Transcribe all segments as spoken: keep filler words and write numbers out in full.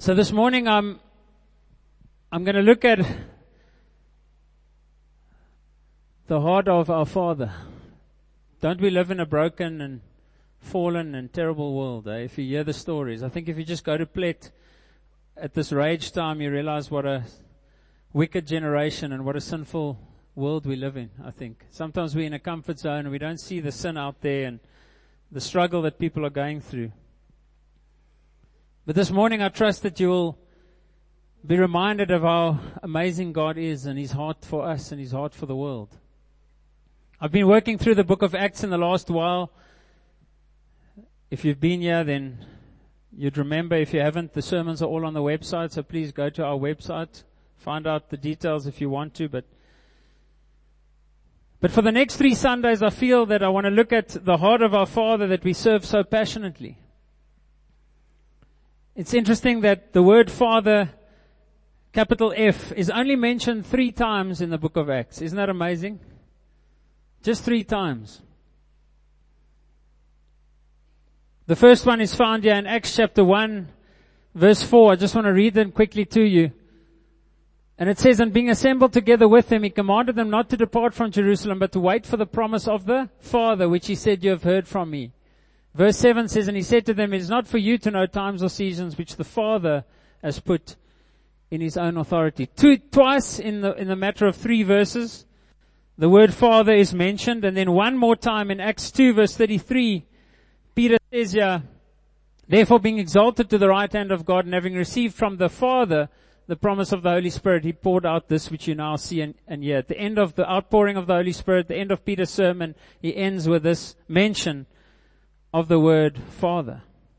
So this morning I'm I'm going to look at the heart of our Father. Don't we live in a broken and fallen and terrible world, eh? If you hear the stories, I think if you just go to Plet at this rage time, you realize what a wicked generation and what a sinful world we live in, I think. Sometimes we're in a comfort zone and we don't see the sin out there and the struggle that people are going through. But this morning I trust that you will be reminded of how amazing God is and His heart for us and His heart for the world. I've been working through the book of Acts in the last while. If you've been here, then you'd remember. If you haven't, the sermons are all on the website, so please go to our website. Find out the details if you want to. But but for the next three Sundays, I feel that I want to look at the heart of our Father that we serve so passionately. It's interesting that the word Father, capital F, is only mentioned three times in the book of Acts. Isn't that amazing? Just three times. The first one is found here in Acts chapter one, verse four. I just want to read them quickly to you. And it says, and being assembled together with them, He commanded them not to depart from Jerusalem, but to wait for the promise of the Father, which He said, you have heard from me. Verse seven says, and He said to them, it is not for you to know times or seasons which the Father has put in His own authority. Two, twice in the, in the matter of three verses, the word Father is mentioned. And then one more time in Acts two verse thirty-three, Peter says here, therefore being exalted to the right hand of God and having received from the Father the promise of the Holy Spirit, He poured out this which you now see and, and hear. At the end of the outpouring of the Holy Spirit, the end of Peter's sermon, he ends with this mention of the word Father.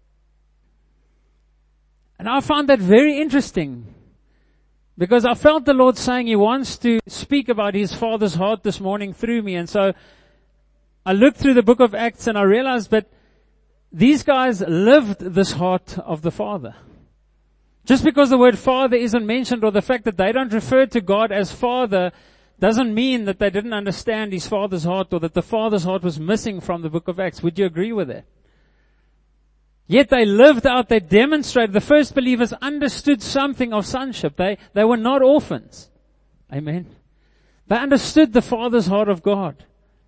And I found that very interesting because I felt the Lord saying He wants to speak about His Father's heart this morning through me. And so I looked through the book of Acts and I realized that these guys lived this heart of the Father. Just because the word Father isn't mentioned or the fact that they don't refer to God as Father doesn't mean that they didn't understand His Father's heart or that the Father's heart was missing from the book of Acts. Would you agree with that? Yet they lived out, they demonstrated, the first believers understood something of sonship. They, they were not orphans. Amen. They understood the Father's heart of God.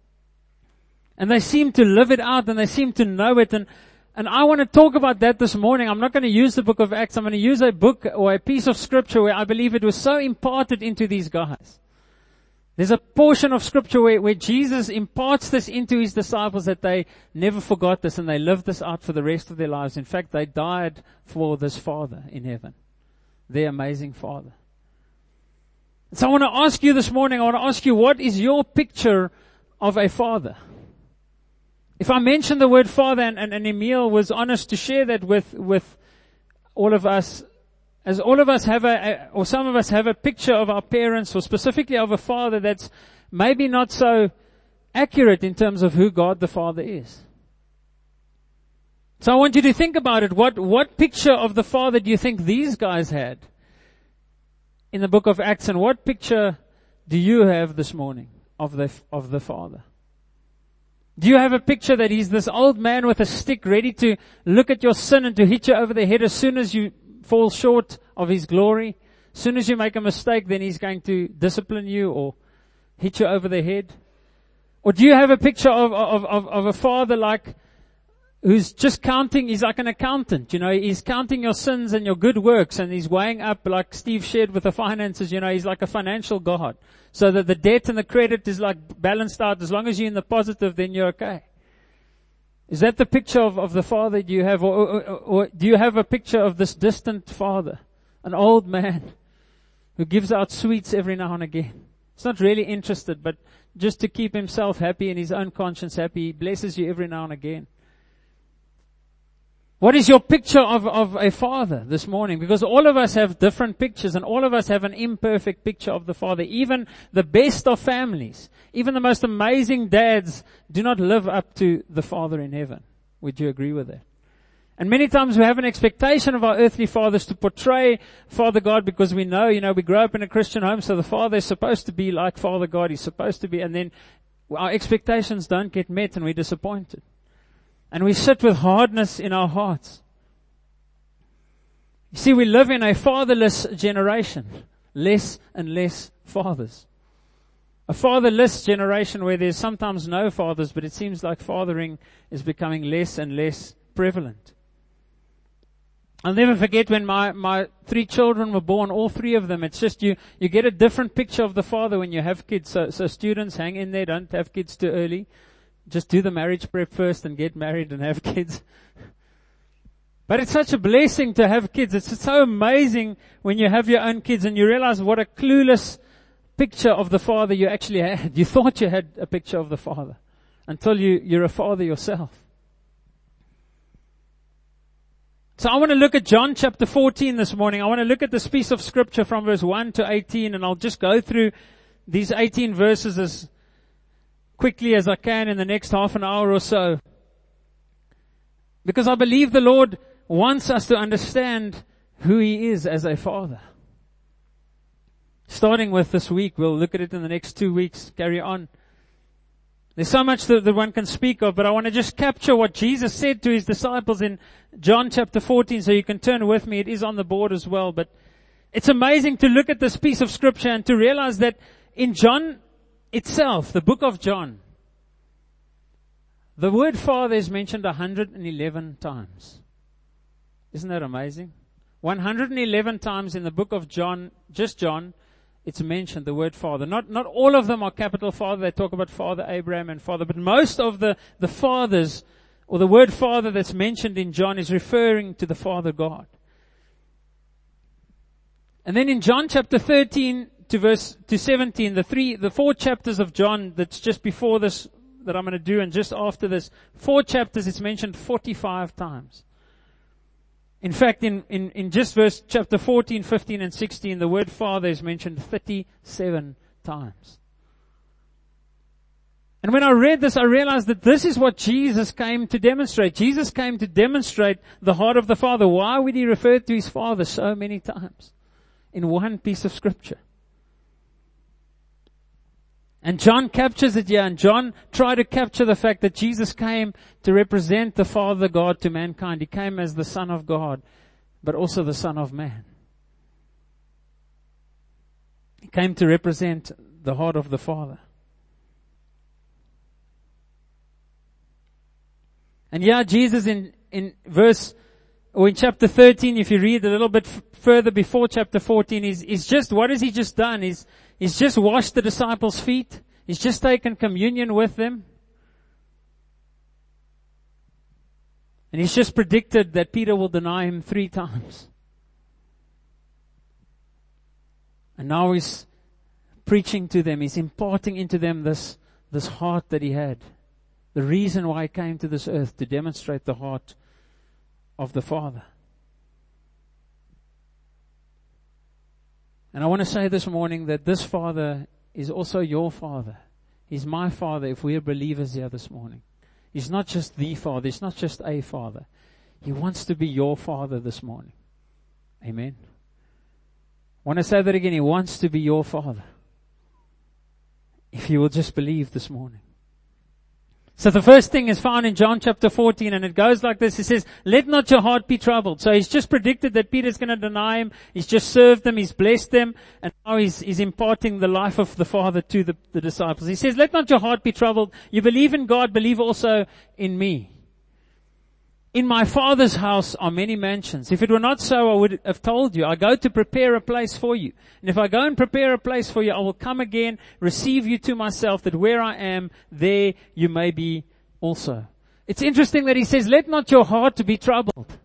And they seemed to live it out and they seemed to know it. And, and I want to talk about that this morning. I'm not going to use the book of Acts. I'm going to use a book or a piece of scripture where I believe it was so imparted into these guys. There's a portion of scripture where, where Jesus imparts this into His disciples that they never forgot this and they lived this out for the rest of their lives. In fact, they died for this Father in heaven. Their amazing Father. So I want to ask you this morning, I want to ask you, what is your picture of a father? If I mention the word Father, and, and, and Emil was honest to share that with, with all of us, as all of us have a, a, or some of us have a picture of our parents, or specifically of a father that's maybe not so accurate in terms of who God the Father is. So I want you to think about it. What, what picture of the Father do you think these guys had in the book of Acts? And what picture do you have this morning of the, of the Father? Do you have a picture that He's this old man with a stick ready to look at your sin and to hit you over the head as soon as you fall short of His glory? As soon as you make a mistake, then He's going to discipline you or hit you over the head? Or do you have a picture of, of, of, of a father like, who's just counting, he's like an accountant, you know, he's counting your sins and your good works and he's weighing up, like Steve shared with the finances, you know, he's like a financial God. So that the debt and the credit is like balanced out. As long as you're in the positive, then you're okay. Is that the picture of, of the Father you have? Or, or, or do you have a picture of this distant Father? An old man who gives out sweets every now and again. He's not really interested, but just to keep himself happy and his own conscience happy, he blesses you every now and again. What is your picture of, of a father this morning? Because all of us have different pictures and all of us have an imperfect picture of the Father. Even the best of families, even the most amazing dads do not live up to the Father in heaven. Would you agree with that? And many times we have an expectation of our earthly fathers to portray Father God because we know, you know, we grow up in a Christian home, so the Father is supposed to be like Father God. He's supposed to be, and then our expectations don't get met and we're disappointed. And we sit with hardness in our hearts. You see, we live in a fatherless generation. Less and less fathers. A fatherless generation where there's sometimes no fathers, but it seems like fathering is becoming less and less prevalent. I'll never forget when my, my three children were born, all three of them. It's just you, you get a different picture of the father when you have kids. So, so students, hang in there, don't have kids too early. Just do the marriage prep first and get married and have kids. But it's such a blessing to have kids. It's so amazing when you have your own kids and you realize what a clueless picture of the father you actually had. You thought you had a picture of the father until you, you're a father yourself. So I want to look at John chapter fourteen this morning. I want to look at this piece of scripture from verse one to eighteen, and I'll just go through these eighteen verses as quickly as I can in the next half an hour or so. Because I believe the Lord wants us to understand who He is as a father. Starting with this week, we'll look at it in the next two weeks, carry on. There's so much that, that one can speak of, but I want to just capture what Jesus said to His disciples in John chapter fourteen, so you can turn with me. It is on the board as well, but it's amazing to look at this piece of scripture and to realize that in John itself, the book of John, the word Father is mentioned one hundred eleven times. Isn't that amazing? one hundred eleven times in the book of John, just John, it's mentioned the word Father. Not, not all of them are capital Father. They talk about Father Abraham and Father, but most of the, the fathers, or the word Father that's mentioned in John is referring to the Father God. And then in John chapter thirteen to verse, to seventeen, the three, the four chapters of John that's just before this, that I'm going to do, and just after this, four chapters, it's mentioned forty-five times. In fact, in, in, in just verse chapter fourteen, fifteen, and sixteen, the word Father is mentioned thirty-seven times. And when I read this, I realized that this is what Jesus came to demonstrate. Jesus came to demonstrate the heart of the Father. Why would He refer to His Father so many times in one piece of scripture? And John captures it here, and John tried to capture the fact that Jesus came to represent the Father God to mankind. He came as the Son of God, but also the Son of Man. He came to represent the heart of the Father. And yeah, Jesus in, in verse, or in chapter thirteen, if you read a little bit f- further before chapter fourteen, he's, he's just, what has He just done? He's, he's just washed the disciples' feet. He's just taken communion with them. And He's just predicted that Peter will deny Him three times. And now He's preaching to them. He's imparting into them this, this heart that He had. The reason why He came to this earth, to demonstrate the heart of the Father. And I want to say this morning that this Father is also your Father. He's my Father if we are believers here this morning. He's not just the Father. He's not just a Father. He wants to be your Father this morning. Amen. I want to say that again. He wants to be your Father. If you will just believe this morning. So the first thing is found in John chapter fourteen, and it goes like this. It says, let not your heart be troubled. So He's just predicted that Peter's going to deny Him. He's just served them. He's blessed them. And now he's, he's imparting the life of the Father to the, the disciples. He says, let not your heart be troubled. You believe in God, believe also in me. In my Father's house are many mansions. If it were not so, I would have told you. I go to prepare a place for you. And if I go and prepare a place for you, I will come again, receive you to myself, that where I am, there you may be also. It's interesting that He says, let not your heart be troubled.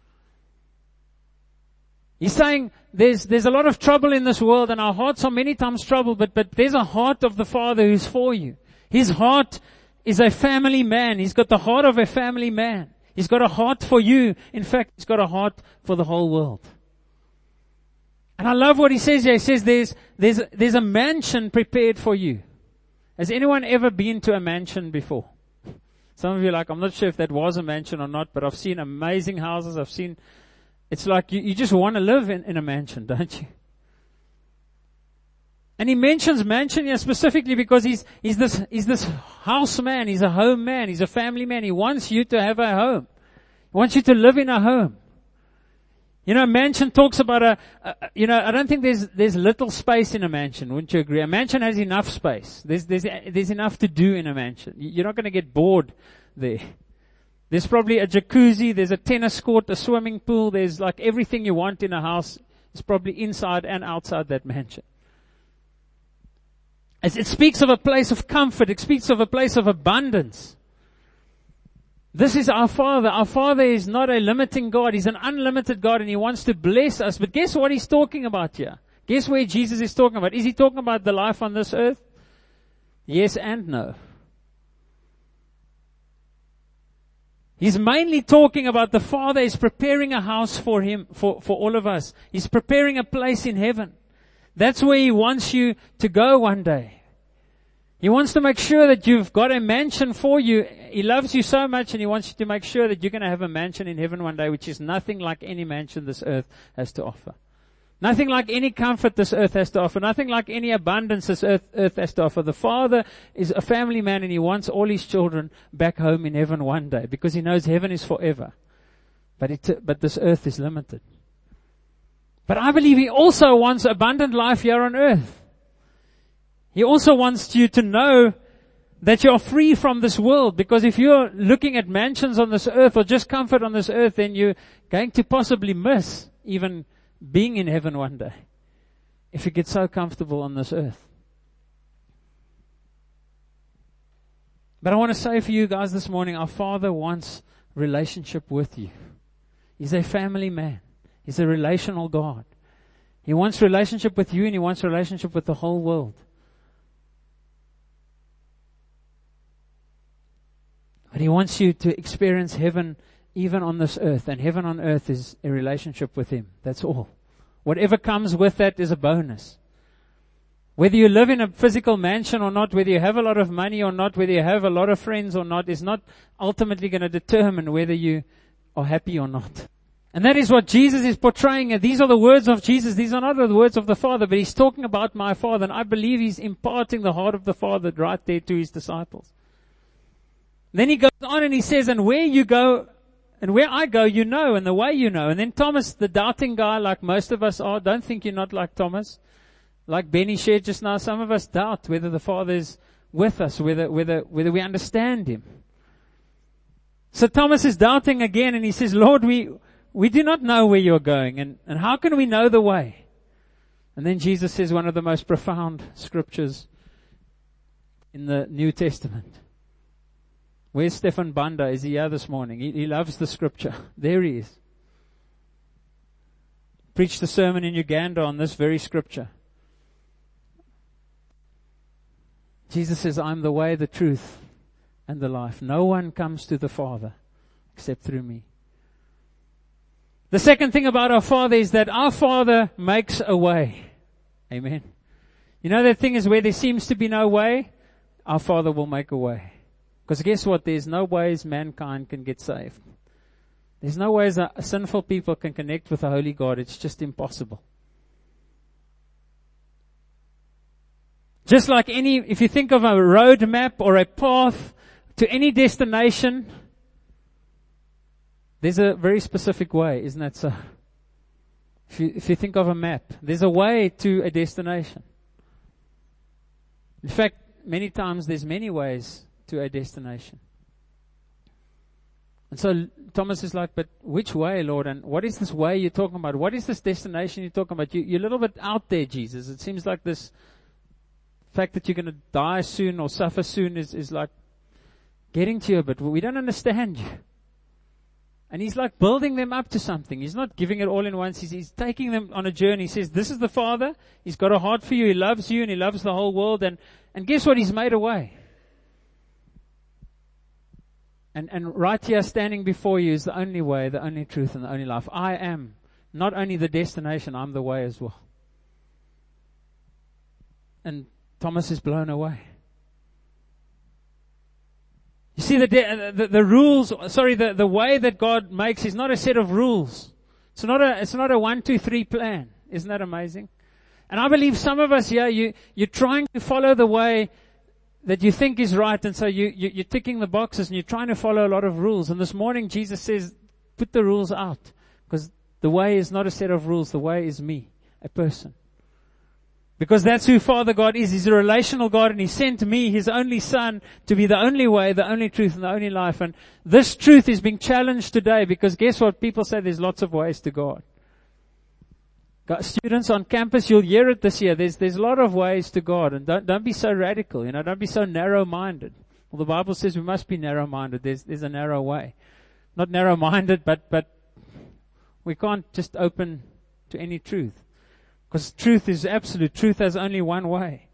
He's saying there's, there's a lot of trouble in this world, and our hearts are many times troubled, but, but there's a heart of the Father who's for you. His heart is a family man. He's got the heart of a family man. He's got a heart for you. In fact, He's got a heart for the whole world. And I love what He says here. He says there's, there's, there's a mansion prepared for you. Has anyone ever been to a mansion before? Some of you are like, I'm not sure if that was a mansion or not, but I've seen amazing houses. I've seen, it's like you, you just want to live in, in a mansion, don't you? And He mentions mansion here specifically because he's, he's this, he's this house man. He's a home man. He's a family man. He wants you to have a home. He wants you to live in a home. You know, a mansion talks about a, a, you know, I don't think there's, there's little space in a mansion, wouldn't you agree? A mansion has enough space. There's, there's, there's enough to do in a mansion. You're not going to get bored there. There's probably a jacuzzi, there's a tennis court, a swimming pool, there's like everything you want in a house is probably inside and outside that mansion. As it speaks of a place of comfort, it speaks of a place of abundance. This is our Father. Our Father is not a limiting God. He's an unlimited God and He wants to bless us. But guess what He's talking about here? Guess where Jesus is talking about? Is He talking about the life on this earth? Yes and no. He's mainly talking about the Father is preparing a house for Him, for, for all of us. He's preparing a place in heaven. That's where He wants you to go one day. He wants to make sure that you've got a mansion for you. He loves you so much and He wants you to make sure that you're going to have a mansion in heaven one day, which is nothing like any mansion this earth has to offer. Nothing like any comfort this earth has to offer. Nothing like any abundance this earth, earth has to offer. The Father is a family man and He wants all His children back home in heaven one day because He knows heaven is forever. But it, but this earth is limited. But I believe He also wants abundant life here on earth. He also wants you to know that you're free from this world, because if you're looking at mansions on this earth or just comfort on this earth, then you're going to possibly miss even being in heaven one day if you get so comfortable on this earth. But I want to say for you guys this morning, our Father wants relationship with you. He's a family man. He's a relational God. He wants relationship with you and He wants relationship with the whole world. But He wants you to experience heaven even on this earth. And heaven on earth is a relationship with Him. That's all. Whatever comes with that is a bonus. Whether you live in a physical mansion or not, whether you have a lot of money or not, whether you have a lot of friends or not, is not ultimately going to determine whether you are happy or not. And that is what Jesus is portraying. These are the words of Jesus. These are not the words of the Father, but He's talking about my Father. And I believe He's imparting the heart of the Father right there to His disciples. Then He goes on and He says, and where you go, and where I go, you know, and the way you know. And then Thomas, the doubting guy, like most of us are, don't think you're not like Thomas. Like Benny shared just now, some of us doubt whether the Father is with us, whether, whether, whether we understand Him. So Thomas is doubting again, and he says, Lord, we, we do not know where you're going, and, and how can we know the way? And then Jesus says one of the most profound scriptures in the New Testament. Where's Stefan Banda? Is he here this morning? He, he loves the scripture. There he is. Preached a sermon in Uganda on this very scripture. Jesus says, I'm the way, the truth, and the life. No one comes to the Father except through me. The second thing about our Father is that our Father makes a way. Amen. You know that thing is where there seems to be no way, our Father will make a way. Because guess what? There's no ways mankind can get saved. There's no ways that sinful people can connect with the Holy God. It's just impossible. Just like any, if you think of a road map or a path to any destination, there's a very specific way, isn't that so? If you, if you think of a map, there's a way to a destination. In fact, many times there's many ways to a destination. And so Thomas is like, but which way, Lord? And what is this way you're talking about? What is this destination you're talking about? You, you're a little bit out there, Jesus. It seems like this fact that you're going to die soon or suffer soon is, is like getting to you, but we don't understand you. And He's like building them up to something. He's not giving it all in once. He's, he's taking them on a journey. He says, this is the Father. He's got a heart for you. He loves you and He loves the whole world. And, and guess what? He's made a way. And, and right here standing before you is the only way, the only truth, and the only life. I am not only the destination, I'm the way as well. And Thomas is blown away. You see, the, the, the rules, sorry, the, the way that God makes is not a set of rules. It's not a, it's not a one, two, three plan. Isn't that amazing? And I believe some of us here, you, you're trying to follow the way that you think is right, and so you, you, you're ticking the boxes and you're trying to follow a lot of rules. And this morning Jesus says, put the rules out, because The way is not a set of rules. The way is me, a person. Because that's who Father God is. He's a relational God, and He sent me, His only Son, to be the only way, the only truth, and the only life. And this truth is being challenged today, because guess what? People say there's lots of ways to God. Got students on campus, you'll hear it this year. There's, there's a lot of ways to God, and don't, don't be so radical, you know, don't be so narrow-minded. Well, the Bible says we must be narrow-minded. There's, there's a narrow way. Not narrow-minded, but, but we can't just open to any truth. Because truth is absolute. Truth has only one way.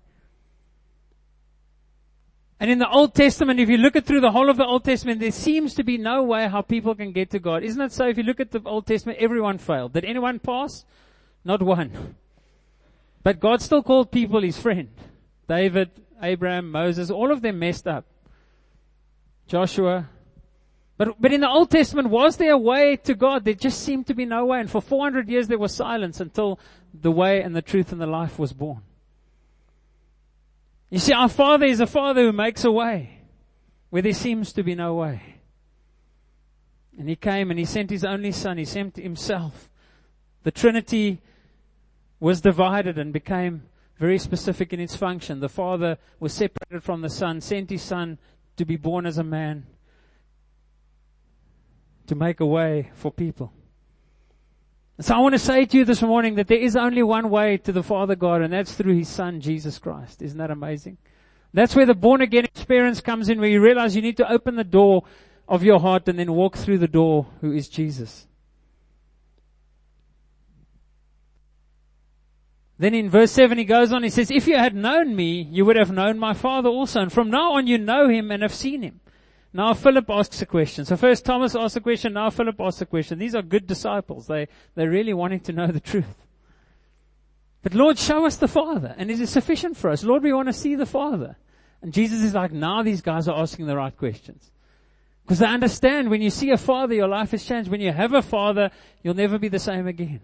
And in the Old Testament, if you look at through the whole of the Old Testament, there seems to be no way how people can get to God. Isn't it so? If you look at the Old Testament, everyone failed. Did anyone pass? Not one. But God still called people His friend. David, Abraham, Moses, all of them messed up. Joshua. But, but in the Old Testament, was there a way to God? There just seemed to be no way. And for four hundred years there was silence until the way and the truth and the life was born. You see, our Father is a Father who makes a way where there seems to be no way. And He came and He sent His only Son. He sent Himself. The Trinity was divided and became very specific in its function. The Father was separated from the Son, sent His Son to be born as a man, to make a way for people. So I want to say to you this morning that there is only one way to the Father God, and that's through His Son, Jesus Christ. Isn't that amazing? That's where the born again experience comes in, where you realize you need to open the door of your heart and then walk through the door, who is Jesus. Then in verse seven he goes on, he says, if you had known me, you would have known my Father also. And from now on you know Him and have seen Him. Now Philip asks a question. So first Thomas asks a question, now Philip asks a question. These are good disciples. They, they're really wanting to know the truth. But Lord, show us the Father. And is it sufficient for us? Lord, we want to see the Father. And Jesus is like, now these guys are asking the right questions. Because they understand when you see a Father, your life has changed. When you have a Father, you'll never be the same again.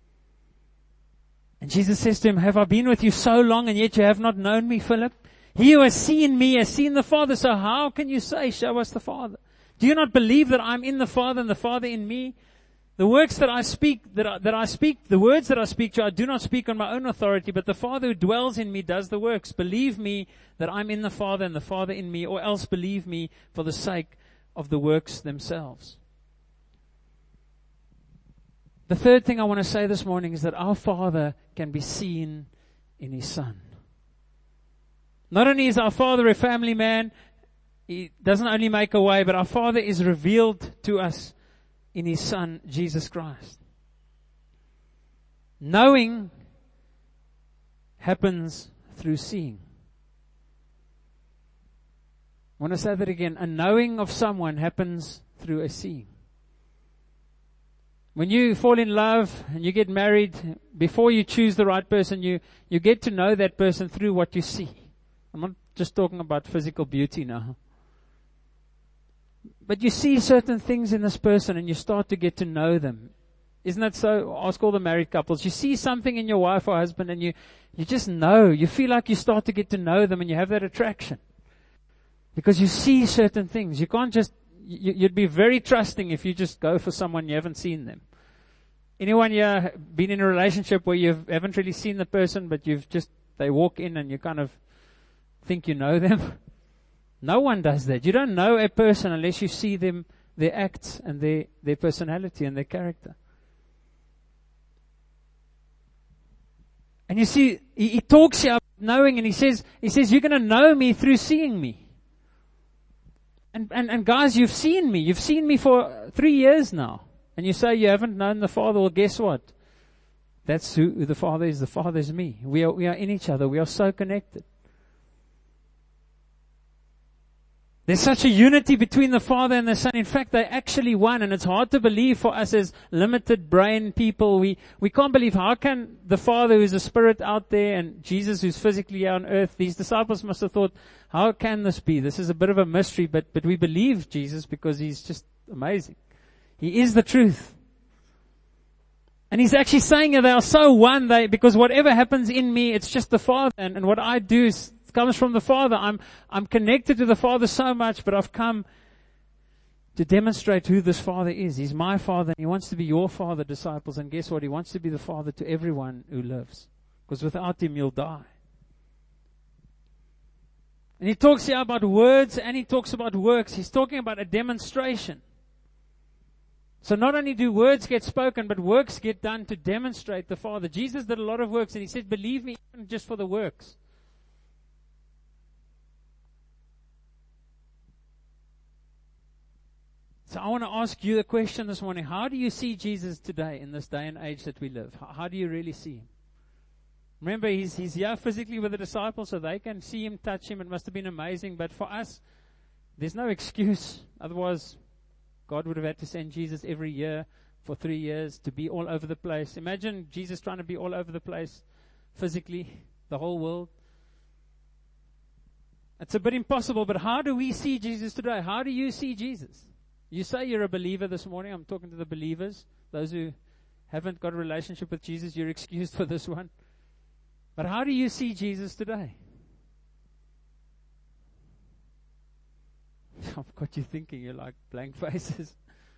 And Jesus says to him, have I been with you so long and yet you have not known me, Philip? He who has seen me has seen the Father. So how can you say, show us the Father? Do you not believe that I'm in the Father and the Father in me? The works that I speak, that I, that I speak, the words that I speak to you, I do not speak on my own authority, but the Father who dwells in me does the works. Believe me that I'm in the Father and the Father in me, or else believe me for the sake of the works themselves. The third thing I want to say this morning is that our Father can be seen in His Son. Not only is our Father a family man, He doesn't only make a way, but our Father is revealed to us in His Son, Jesus Christ. Knowing happens through seeing. I want to say that again. A knowing of someone happens through a seeing. When you fall in love and you get married, before you choose the right person, you, you get to know that person through what you see. I'm not just talking about physical beauty now. But you see certain things in this person and you start to get to know them. Isn't that so? Ask all the married couples. You see something in your wife or husband and you, you just know. You feel like you start to get to know them and you have that attraction. Because you see certain things. You can't just, you, you'd be very trusting if you just go for someone you haven't seen them. Anyone here been in a relationship where you haven't really seen the person, but you've just, they walk in and you kind of think you know them? No one does that. You don't know a person unless you see them, their acts and their, their personality and their character. And you see, he, he talks here about knowing, and he says, he says, you're going to know me through seeing me. And, and, and guys, you've seen me. You've seen me for three years now. And you say you haven't known the Father. Well, guess what? That's who the Father is. The Father is me. We are, we are in each other. We are so connected. There's such a unity between the Father and the Son. In fact, they're actually one, and it's hard to believe for us as limited brain people. We, we can't believe, how can the Father who's a spirit out there and Jesus who's physically here on earth, these disciples must have thought, how can this be? This is a bit of a mystery, but, but we believe Jesus because He's just amazing. He is the truth. And He's actually saying that they are so one, they, because whatever happens in me, it's just the Father, and, and what I do is, comes from the Father. I'm, I'm connected to the Father so much, but I've come to demonstrate who this Father is. He's my Father, and He wants to be your Father, disciples. And guess what? He wants to be the Father to everyone who lives. Because without Him, you'll die. And He talks here about words, and He talks about works. He's talking about a demonstration. So not only do words get spoken, but works get done to demonstrate the Father. Jesus did a lot of works, and He said, believe me, even just for the works. So I want to ask you the question this morning. How do you see Jesus today in this day and age that we live? How, how do you really see Him? Remember, He's, he's here physically with the disciples, so they can see Him, touch Him. It must have been amazing. But for us, there's no excuse. Otherwise, God would have had to send Jesus every year for three years to be all over the place. Imagine Jesus trying to be all over the place physically, the whole world. It's a bit impossible, but how do we see Jesus today? How do you see Jesus? You say you're a believer this morning. I'm talking to the believers. Those who haven't got a relationship with Jesus, you're excused for this one. But how do you see Jesus today? I've got you thinking. You're like blank faces.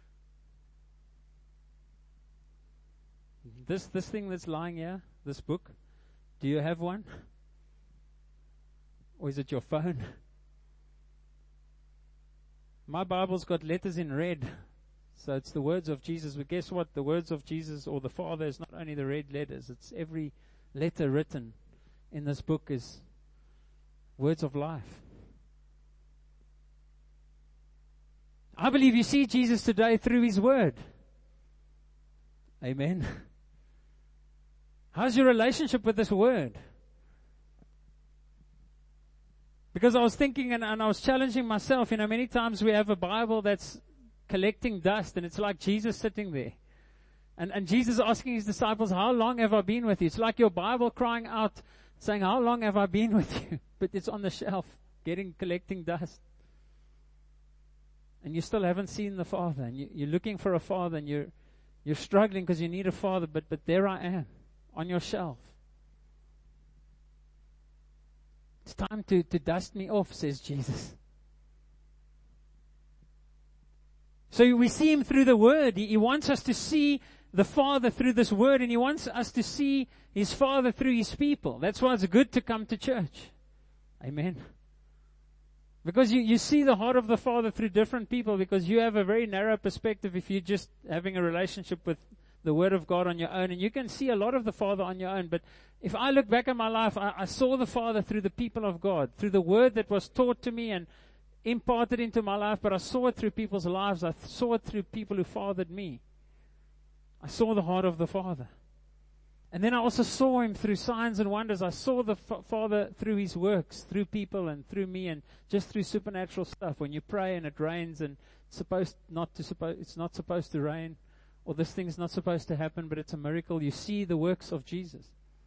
This, this thing that's lying here, this book, do you have one? Or is it your phone? My Bible's got letters in red. So it's the words of Jesus. But guess what? The words of Jesus or the Father is not only the red letters. It's every letter written in this book is words of life. I believe you see Jesus today through His Word. Amen. How's your relationship with this Word? Because I was thinking and, and I was challenging myself, you know, many times we have a Bible that's collecting dust and it's like Jesus sitting there. And, and Jesus asking His disciples, how long have I been with you? It's like your Bible crying out, saying, how long have I been with you? But it's on the shelf, getting, collecting dust. And you still haven't seen the Father. And you, you're looking for a Father and you're, you're struggling because you need a Father. But, but there I am, on your shelf. It's time to, to dust me off, says Jesus. So we see Him through the Word. He, he wants us to see the Father through this Word, and He wants us to see His Father through His people. That's why it's good to come to church. Amen. Because you, you see the heart of the Father through different people, because you have a very narrow perspective if you're just having a relationship with the Word of God on your own, and you can see a lot of the Father on your own. But if I look back at my life, I, I saw the Father through the people of God, through the Word that was taught to me and imparted into my life, but I saw it through people's lives. I saw it through people who fathered me. I saw the heart of the Father. And then I also saw Him through signs and wonders. I saw the fa- Father through His works, through people and through me, and just through supernatural stuff. When you pray and it rains and it's supposed not to suppo- it's not supposed to rain, or this thing's not supposed to happen, but it's a miracle. You see the works of Jesus.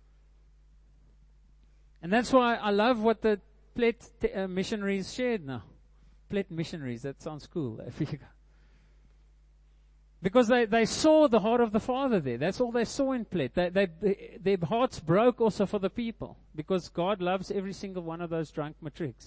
And that's why I love what the Plet t- uh, missionaries shared now. Plet missionaries, that sounds cool. Because they, they saw the heart of the Father there. That's all they saw in Plet. They, they, their hearts broke also for the people, because God loves every single one of those drunk matrics.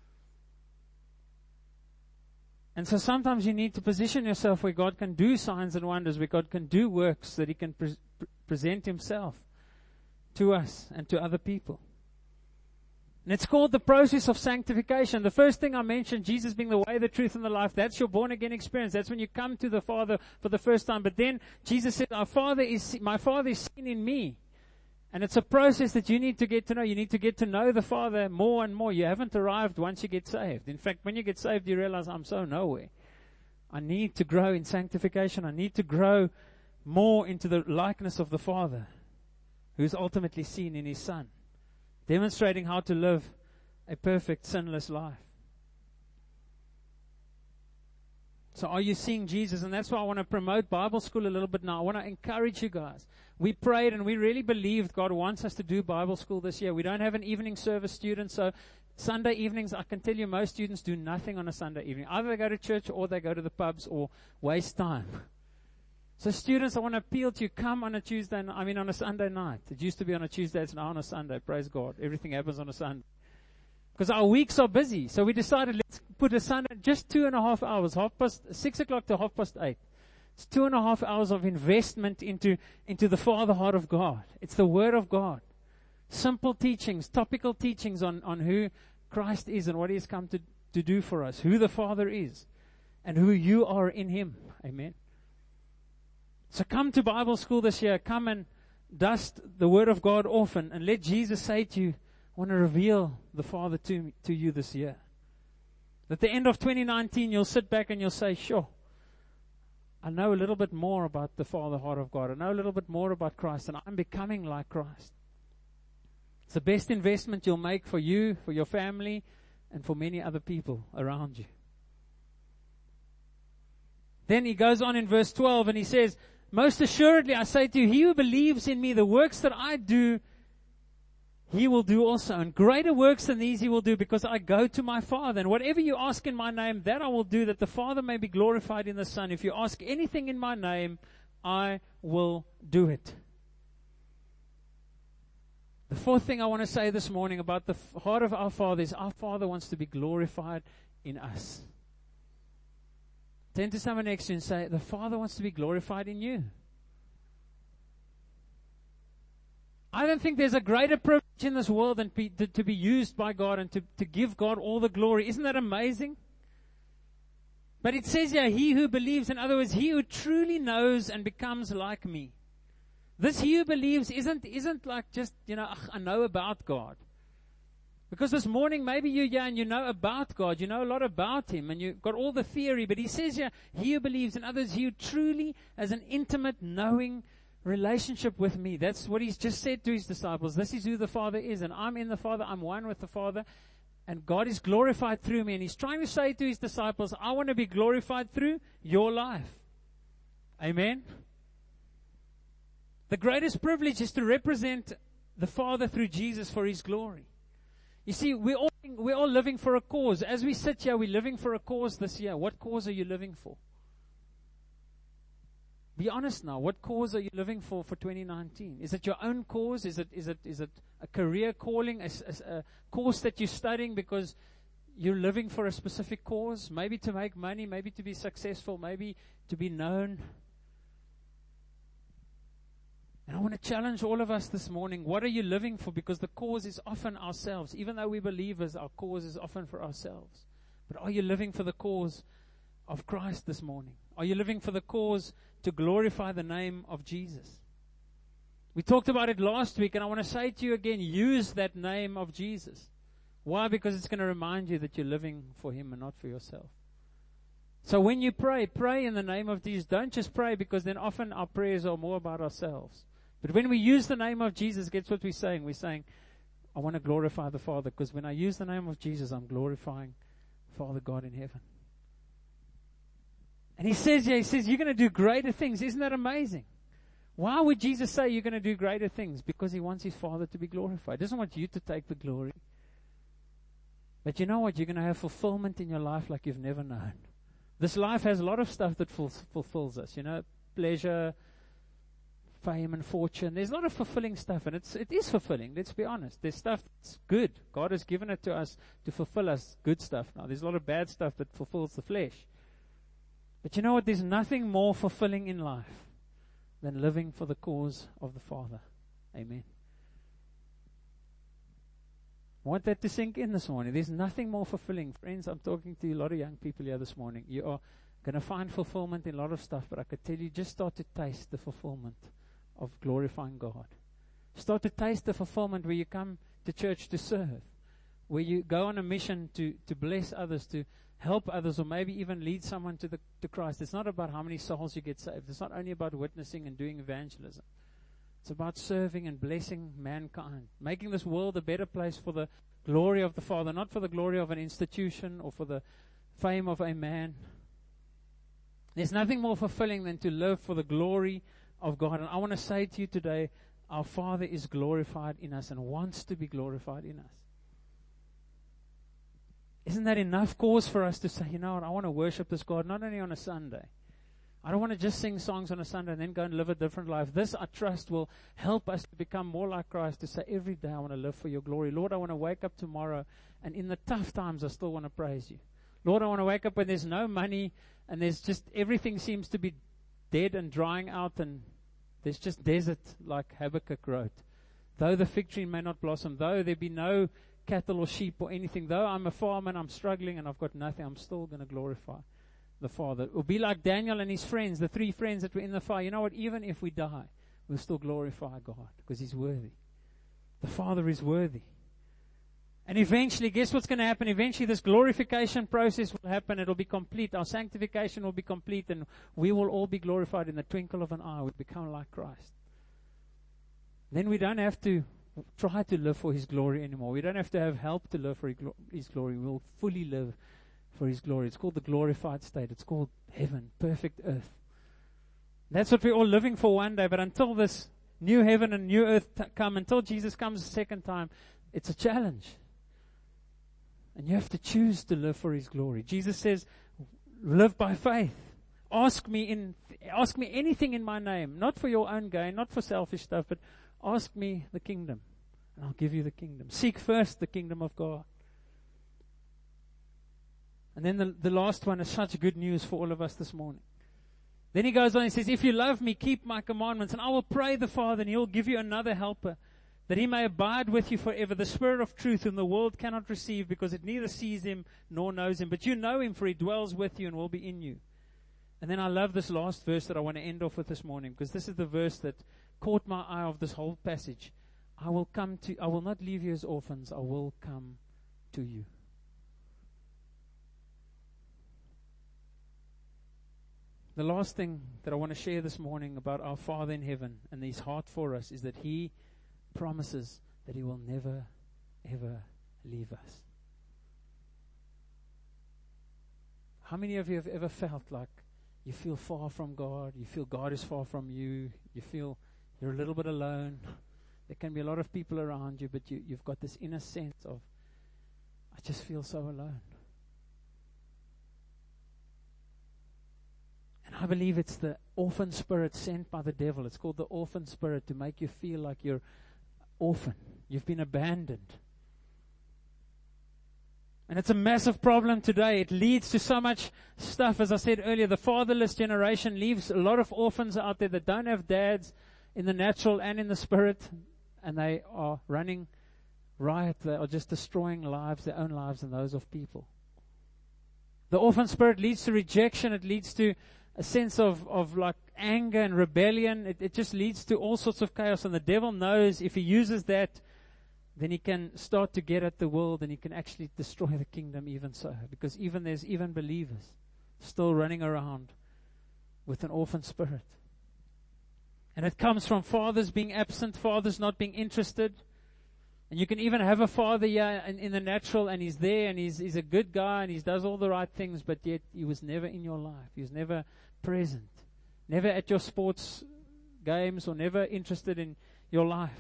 And so sometimes you need to position yourself where God can do signs and wonders, where God can do works, that He can pre- present Himself to us and to other people. And it's called the process of sanctification. The first thing I mentioned, Jesus being the way, the truth, and the life, that's your born again experience. That's when you come to the Father for the first time. But then Jesus said, Our Father is, my Father is seen in me. And it's a process that you need to get to know. You need to get to know the Father more and more. You haven't arrived once you get saved. In fact, when you get saved, you realize, I'm so nowhere. I need to grow in sanctification. I need to grow more into the likeness of the Father, who's ultimately seen in His Son, demonstrating how to live a perfect, sinless life. So are you seeing Jesus? And that's why I want to promote Bible school a little bit now. I want to encourage you guys. We prayed and we really believed God wants us to do Bible school this year. We don't have an evening service student, so Sunday evenings, I can tell you most students do nothing on a Sunday evening. Either they go to church or they go to the pubs or waste time. So students, I want to appeal to you, come on a Tuesday, I mean on a Sunday night. It used to be on a Tuesday, it's now on a Sunday, praise God. Everything happens on a Sunday. Because our weeks are busy. So we decided let's put a Sunday, just two and a half hours, half past, six o'clock to half past eight. It's two and a half hours of investment into, into the Father heart of God. It's the Word of God. Simple teachings, topical teachings on, on who Christ is and what He has come to, to do for us, who the Father is, and who you are in Him. Amen. So come to Bible school this year. Come and dust the Word of God off and, and let Jesus say to you, I want to reveal the Father to me, to you this year. At the end of twenty nineteen, you'll sit back and you'll say, sure, I know a little bit more about the Father heart of God. I know a little bit more about Christ, and I'm becoming like Christ. It's the best investment you'll make for you, for your family, and for many other people around you. Then he goes on in verse twelve and he says, most assuredly I say to you, he who believes in me, the works that I do, he will do also. And greater works than these he will do, because I go to my Father. And whatever you ask in my name, that I will do, that the Father may be glorified in the Son. If you ask anything in my name, I will do it. The fourth thing I want to say this morning about the heart of our Father is our Father wants to be glorified in us. Turn to someone next to you and say, the Father wants to be glorified in you. I don't think there's a greater privilege in this world than be, to, to be used by God and to, to give God all the glory. Isn't that amazing? But it says here, he who believes, in other words, he who truly knows and becomes like me. This he who believes isn't, isn't like just, you know, ugh, I know about God. Because this morning, maybe you're here and you know about God, you know a lot about Him, and you've got all the theory, but He says here, he who believes, in others, he who truly has an intimate, knowing relationship with me. That's what He's just said to His disciples. This is who the Father is, and I'm in the Father, I'm one with the Father, and God is glorified through me. And He's trying to say to His disciples, I want to be glorified through your life. Amen? The greatest privilege is to represent the Father through Jesus for His glory. You see, we're all, we're all living for a cause. As we sit here, we're living for a cause this year. What cause are you living for? Be honest now. What cause are you living for for twenty nineteen? Is it your own cause? Is it, is it, is it a career calling? A, a, a course that you're studying because you're living for a specific cause? Maybe to make money, maybe to be successful, maybe to be known. And I want to challenge all of us this morning. What are you living for? Because the cause is often ourselves. Even though we believers, our cause is often for ourselves. But are you living for the cause of Christ this morning? Are you living for the cause to glorify the name of Jesus? We talked about it last week, and I want to say to you again, use that name of Jesus. Why? Because it's going to remind you that you're living for Him and not for yourself. So when you pray, pray in the name of Jesus. Don't just pray, because then often our prayers are more about ourselves. But when we use the name of Jesus, guess what we're saying? We're saying, I want to glorify the Father, because when I use the name of Jesus, I'm glorifying Father God in heaven. And He says, yeah, He says, you're going to do greater things. Isn't that amazing? Why would Jesus say you're going to do greater things? Because He wants His Father to be glorified. He doesn't want you to take the glory. But you know what? You're going to have fulfillment in your life like you've never known. This life has a lot of stuff that fulfills us. You know, pleasure, fame and fortune. There's a lot of fulfilling stuff, and it's, it is fulfilling. Let's be honest. There's stuff that's good. God has given it to us to fulfill us good stuff now. There's a lot of bad stuff that fulfills the flesh. But you know what? There's nothing more fulfilling in life than living for the cause of the Father. Amen. I want that to sink in this morning. There's nothing more fulfilling. Friends, I'm talking to a lot of young people here this morning. You are going to find fulfillment in a lot of stuff, but I could tell you, just start to taste the fulfillment of glorifying God. Start to taste the fulfillment where you come to church to serve, where you go on a mission to, to bless others, to help others, or maybe even lead someone to the to Christ. It's not about how many souls you get saved. It's not only about witnessing and doing evangelism. It's about serving and blessing mankind, making this world a better place for the glory of the Father, not for the glory of an institution or for the fame of a man. There's nothing more fulfilling than to live for the glory of God. And I want to say to you today, our Father is glorified in us and wants to be glorified in us. Isn't that enough cause for us to say, you know what, I want to worship this God not only on a Sunday. I don't want to just sing songs on a Sunday and then go and live a different life. This, I trust, will help us to become more like Christ, to say every day I want to live for your glory. Lord, I want to wake up tomorrow, and in the tough times I still want to praise you. Lord, I want to wake up when there's no money and there's just everything seems to be dead and drying out, and there's just desert like Habakkuk wrote. Though the fig tree may not blossom, though there be no cattle or sheep or anything, though I'm a farmer and I'm struggling and I've got nothing, I'm still going to glorify the Father. It will be like Daniel and his friends, the three friends that were in the fire. You know what? Even if we die, we'll still glorify God because He's worthy. The Father is worthy. And eventually, guess what's going to happen? Eventually this glorification process will happen. It'll be complete. Our sanctification will be complete, and we will all be glorified in the twinkle of an eye. We'll become like Christ. Then we don't have to try to live for His glory anymore. We don't have to have help to live for His glory. We'll fully live for His glory. It's called the glorified state. It's called heaven, perfect earth. That's what we're all living for one day. But until this new heaven and new earth t- come, until Jesus comes a second time, it's a challenge. And you have to choose to live for His glory. Jesus says, live by faith. Ask me in, ask me anything in my name, not for your own gain, not for selfish stuff, but ask me the kingdom, and I'll give you the kingdom. Seek first the kingdom of God. And then the, the last one is such good news for all of us this morning. Then He goes on, He says, if you love me, keep my commandments, and I will pray the Father, and He'll give you another helper, that He may abide with you forever, the Spirit of truth whom the world cannot receive, because it neither sees Him nor knows Him. But you know Him, for He dwells with you and will be in you. And then I love this last verse that I want to end off with this morning, because this is the verse that caught my eye of this whole passage. I will come to, I will not leave you as orphans, I will come to you. The last thing that I want to share this morning about our Father in heaven and His heart for us is that He promises that He will never, ever leave us. How many of you have ever felt like you feel far from God, you feel God is far from you, you feel you're a little bit alone? There can be a lot of people around you, but you, you've got this inner sense of, I just feel so alone. And I believe it's the orphan spirit sent by the devil. It's called the orphan spirit, to make you feel like you're orphan. You've been abandoned. And it's a massive problem today. It leads to so much stuff. As I said earlier, the fatherless generation leaves a lot of orphans out there that don't have dads in the natural and in the spirit. And they are running riot. They are just destroying lives, their own lives and those of people. The orphan spirit leads to rejection. It leads to a sense of, of like anger and rebellion. It, it just leads to all sorts of chaos. And the devil knows if he uses that, then he can start to get at the world, and he can actually destroy the kingdom even so. Because even there's even believers still running around with an orphan spirit. And it comes from fathers being absent, fathers not being interested. And you can even have a father here in, in the natural, and he's there, and he's, he's a good guy, and he does all the right things, but yet he was never in your life. He was never present. Never at your sports games, or never interested in your life.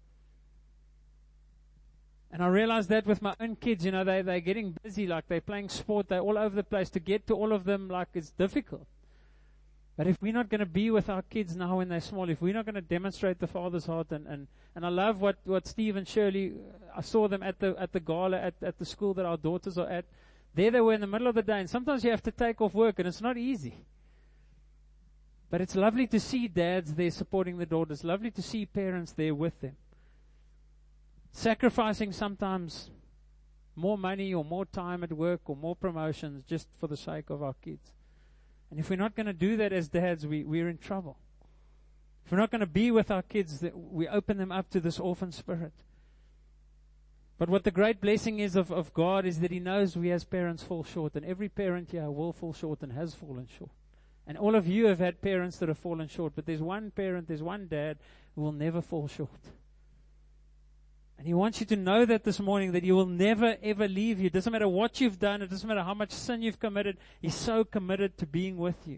And I realized that with my own kids, you know, they, they're getting busy, like they're playing sport, they're all over the place. To get to all of them, like, it's difficult. But if we're not going to be with our kids now when they're small, if we're not going to demonstrate the Father's heart, and, and, and I love what, what Steve and Shirley, I saw them at the, at the gala, at, at the school that our daughters are at. There they were in the middle of the day, and sometimes you have to take off work, and it's not easy. But it's lovely to see dads there supporting the daughters, lovely to see parents there with them. Sacrificing sometimes more money or more time at work or more promotions just for the sake of our kids. And if we're not going to do that as dads, we, we're in trouble. If we're not going to be with our kids, we open them up to this orphan spirit. But what the great blessing is of, of God is that He knows we as parents fall short. And every parent here will fall short and has fallen short. And all of you have had parents that have fallen short. But there's one parent, there's one dad who will never fall short. And He wants you to know that this morning, that He will never ever leave you. It doesn't matter what you've done. It doesn't matter how much sin you've committed. He's so committed to being with you.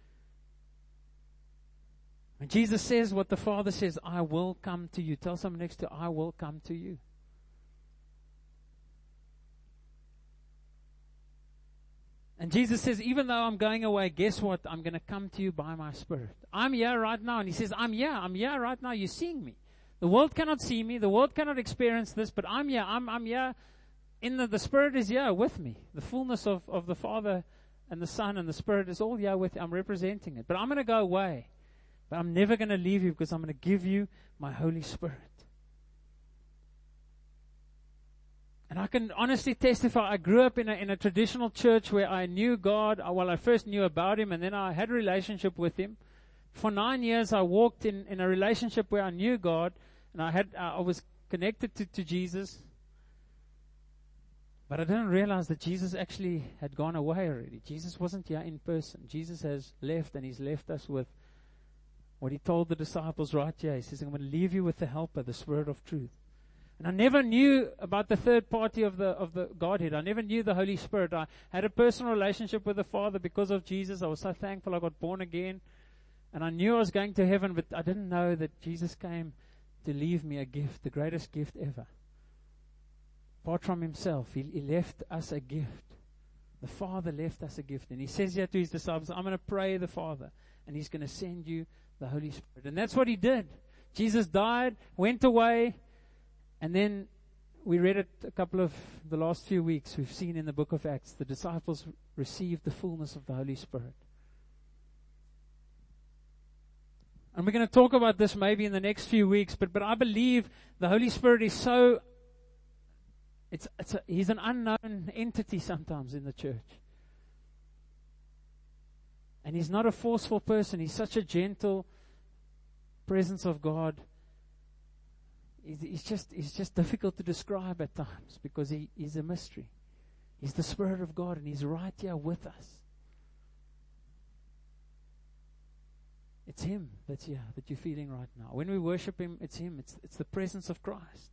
And Jesus says what the Father says, I will come to you. Tell someone next to you, I will come to you. And Jesus says, even though I'm going away, guess what? I'm going to come to you by my Spirit. I'm here right now. And he says, I'm here. I'm here right now. You're seeing me. The world cannot see me. The world cannot experience this, but I'm here. I'm, I'm here. In the, the Spirit is here with me. The fullness of, of the Father and the Son and the Spirit is all here with you. I'm representing it. But I'm going to go away. But I'm never going to leave you because I'm going to give you my Holy Spirit. And I can honestly testify, I grew up in a, in a traditional church where I knew God. Well, I first knew about Him and then I had a relationship with Him. For nine years I walked in, in a relationship where I knew God and I had, I was connected to, to Jesus. But I didn't realize that Jesus actually had gone away already. Jesus wasn't here in person. Jesus has left and He's left us with what He told the disciples right here. He says, I'm going to leave you with the Helper, the Spirit of truth. And I never knew about the third party of the, of the Godhead. I never knew the Holy Spirit. I had a personal relationship with the Father because of Jesus. I was so thankful I got born again. And I knew I was going to heaven, but I didn't know that Jesus came to leave me a gift, the greatest gift ever. Apart from Himself, He, he left us a gift. The Father left us a gift. And He says here to His disciples, I'm going to pray the Father, and He's going to send you the Holy Spirit. And that's what He did. Jesus died, went away, and then we read it a couple of the last few weeks. We've seen in the book of Acts, the disciples received the fullness of the Holy Spirit. And we're going to talk about this maybe in the next few weeks, but, but I believe the Holy Spirit is so, it's, it's a, He's an unknown entity sometimes in the church. And He's not a forceful person. He's such a gentle presence of God. He's just, he's just difficult to describe at times because he, he's a mystery. He's the Spirit of God and He's right here with us. It's Him that's here, that you're feeling right now. When we worship Him, it's Him. It's, it's the presence of Christ.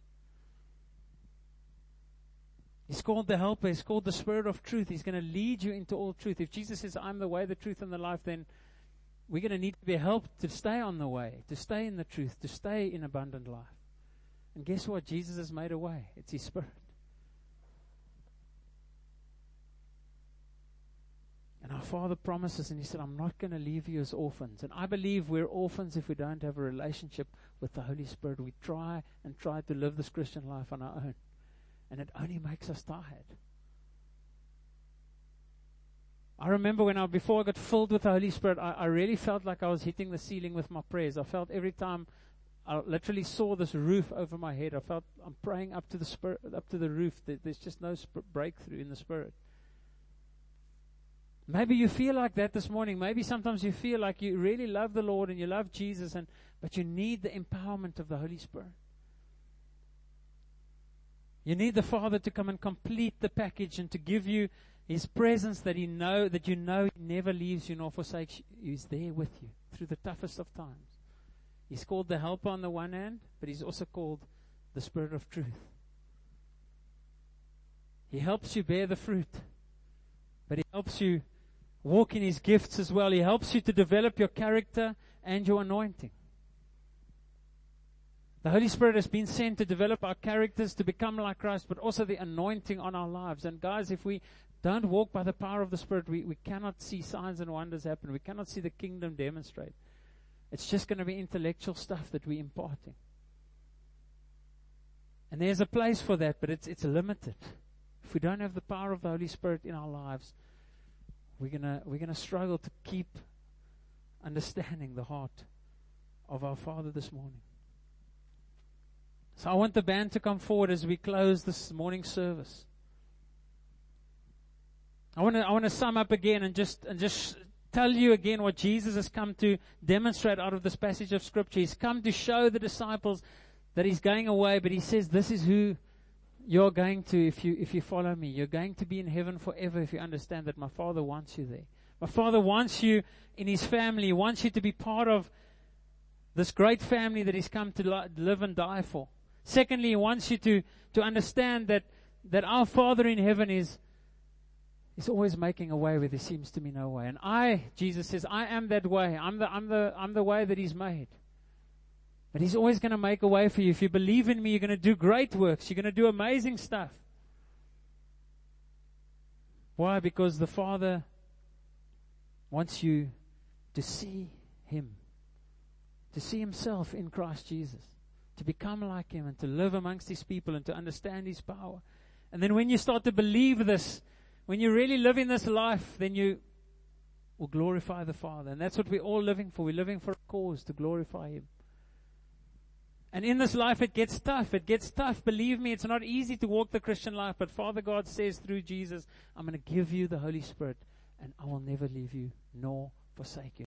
He's called the Helper. He's called the Spirit of truth. He's going to lead you into all truth. If Jesus says, I'm the way, the truth, and the life, then we're going to need to be helped to stay on the way, to stay in the truth, to stay in abundant life. And guess what? Jesus has made a way. It's His Spirit. And our Father promises, and He said, I'm not going to leave you as orphans. And I believe we're orphans if we don't have a relationship with the Holy Spirit. We try and try to live this Christian life on our own. And it only makes us tired. I remember when I, before I got filled with the Holy Spirit, I, I really felt like I was hitting the ceiling with my prayers. I felt every time I literally saw this roof over my head. I felt I'm praying up to the spirit, up to the roof. There's just no sp- breakthrough in the Spirit. Maybe you feel like that this morning. Maybe sometimes you feel like you really love the Lord and you love Jesus, and but you need the empowerment of the Holy Spirit. You need the Father to come and complete the package and to give you His presence, that He know that you know He never leaves you nor forsakes you. He's there with you through the toughest of times. He's called the Helper on the one hand, but He's also called the Spirit of truth. He helps you bear the fruit, but He helps you walk in His gifts as well. He helps you to develop your character and your anointing. The Holy Spirit has been sent to develop our characters to become like Christ, but also the anointing on our lives. And guys, if we don't walk by the power of the Spirit, we, we cannot see signs and wonders happen. We cannot see the kingdom demonstrate. It's just going to be intellectual stuff that we're imparting. And there's a place for that, but it's it's limited. If we don't have the power of the Holy Spirit in our lives, we're gonna we're gonna struggle to keep understanding the heart of our Father this morning. So I want the band to come forward as we close this morning service. I want to I want to sum up again and just and just tell you again what Jesus has come to demonstrate out of this passage of Scripture. He's come to show the disciples that He's going away, but He says, this is who you're going to if you if you follow me. You're going to be in heaven forever if you understand that my Father wants you there. My Father wants you in His family. He wants you to be part of this great family that He's come to li- live and die for. Secondly, He wants you to, to understand that, that our Father in heaven is He's always making a way where there seems to be no way. And I, Jesus says, I am that way. I'm the, I'm the, I'm the way that He's made. But He's always going to make a way for you. If you believe in me, you're going to do great works. You're going to do amazing stuff. Why? Because the Father wants you to see Him, to see Himself in Christ Jesus, to become like Him and to live amongst His people and to understand His power. And then when you start to believe this, when you really live in this life, then you will glorify the Father. And that's what we're all living for. We're living for a cause to glorify Him. And in this life it gets tough. It gets tough. Believe me, it's not easy to walk the Christian life. But Father God says through Jesus, I'm going to give you the Holy Spirit and I will never leave you nor forsake you.